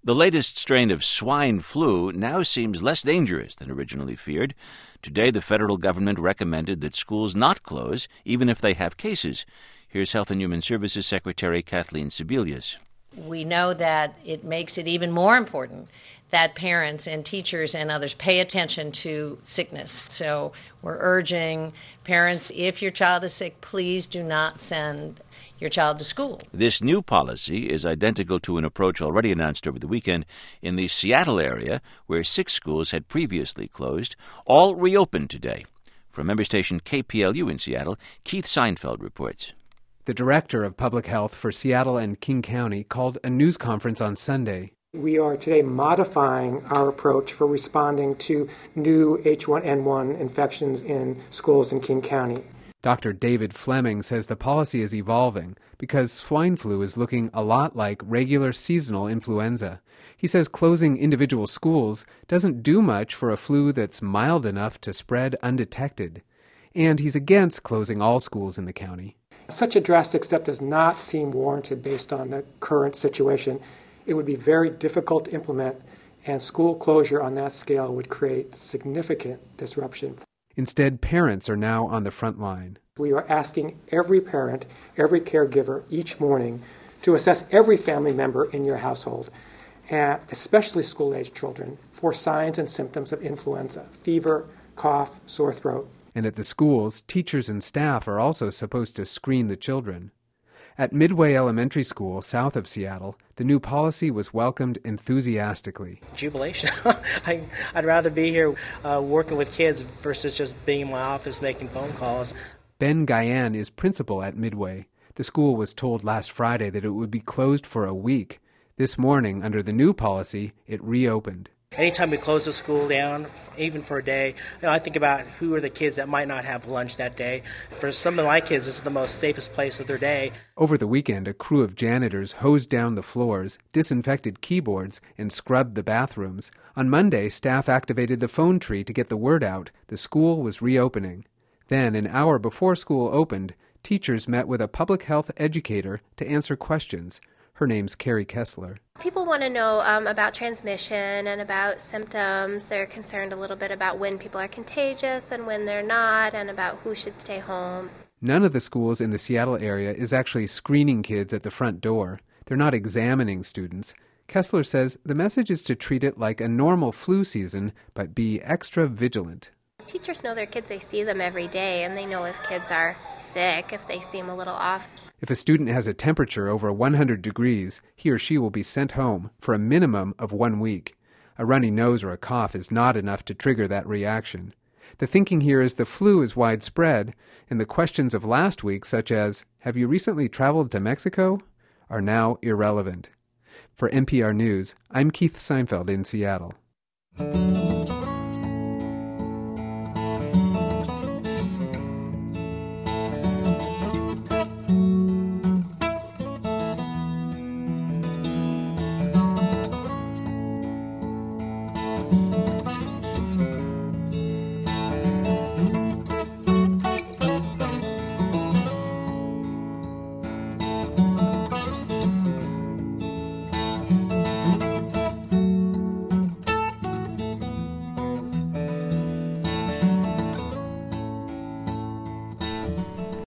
The latest strain of swine flu now seems less dangerous than originally feared. Today, the federal government recommended that schools not close, even if they have cases. Here's Health and Human Services Secretary Kathleen Sebelius. We know that it makes it even more important that parents and teachers and others pay attention to sickness. So we're urging parents, if your child is sick, please do not send your child to school. This new policy is identical to an approach already announced over the weekend in the Seattle area, where 6 schools had previously closed. All reopened today. From member station KPLU in Seattle, Keith Seinfeld reports. The director of public health for Seattle and King County called a news conference on Sunday. We are today modifying our approach for responding to new H1N1 infections in schools in King County. Dr. David Fleming says the policy is evolving because swine flu is looking a lot like regular seasonal influenza. He says closing individual schools doesn't do much for a flu that's mild enough to spread undetected. And he's against closing all schools in the county. Such a drastic step does not seem warranted based on the current situation. It would be very difficult to implement, and school closure on that scale would create significant disruption. Instead, parents are now on the front line. We are asking every parent, every caregiver each morning to assess every family member in your household, and especially school-aged children, for signs and symptoms of influenza, fever, cough, sore throat. And at the schools, teachers and staff are also supposed to screen the children. At Midway Elementary School, south of Seattle, the new policy was welcomed enthusiastically. Jubilation. I'd rather be here working with kids versus just being in my office making phone calls. Ben Guyan is principal at Midway. The school was told last Friday that it would be closed for a week. This morning, under the new policy, it reopened. Anytime we close the school down, even for a day, I think about who are the kids that might not have lunch that day. For some of my kids, this is the most safest place of their day. Over the weekend, a crew of janitors hosed down the floors, disinfected keyboards, and scrubbed the bathrooms. On Monday, staff activated the phone tree to get the word out. The school was reopening. Then, an hour before school opened, teachers met with a public health educator to answer questions. Her name's Carrie Kessler. People want to know about transmission and about symptoms. They're concerned a little bit about when people are contagious and when they're not, and about who should stay home. None of the schools in the Seattle area is actually screening kids at the front door. They're not examining students. Kessler says the message is to treat it like a normal flu season, but be extra vigilant. Teachers know their kids. They see them every day, and they know if kids are sick, if they seem a little off. If a student has a temperature over 100 degrees, he or she will be sent home for a minimum of 1 week. A runny nose or a cough is not enough to trigger that reaction. The thinking here is the flu is widespread, and the questions of last week, such as, "Have you recently traveled to Mexico?" are now irrelevant. For NPR News, I'm Keith Seinfeld in Seattle.